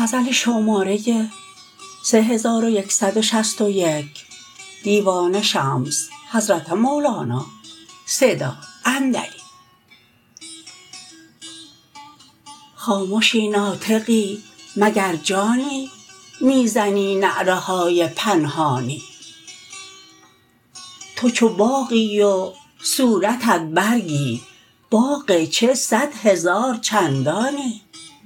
خامشی ناطقی مگر جانی می زنی نعره های پنهانی تو چو باغی و صورتت برگی باغ چه صد هزار چندانی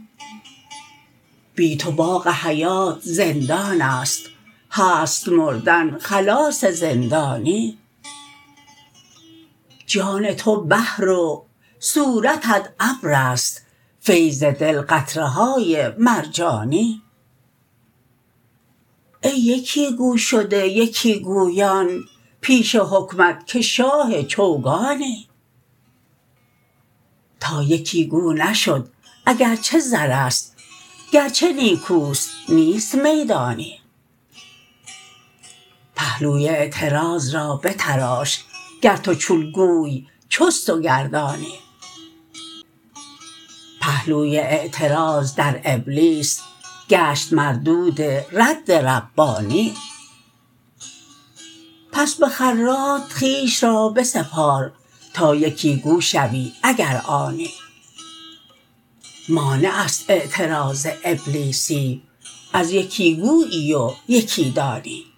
بی تو باغ حیات زندان است هست مردن خلاص زندانی جان تو بحر و صورتت ابر است فیض دل قطره های مرجانی ای یکی گو شده یکی گویان پیش حکمت که شاه چوگانی تا یکی گو نشد اگر چه زر است گرچه نیکوست نیست میدانی پهلوی اعتراض را بتراش گر تو چون گوی چست و گردانی پهلوی اعتراض در ابلیس گشت مردود رد ربانی پس به خرات خویش را بسپار تا یکی گو شوی اگر آنی مانع است اعتراض ابلیسی از یکی گویی و یکی دانی